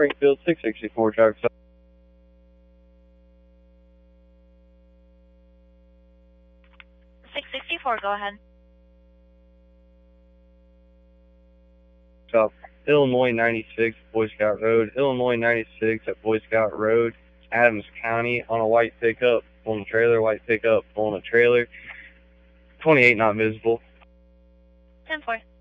Springfield 664, driver. 664, go ahead. Stop. Illinois 96, Boy Scout Road. Illinois 96 at Boy Scout Road, Adams County, on a white pickup, pulling a trailer, white pickup, pulling a trailer. 28 not visible. 10-4.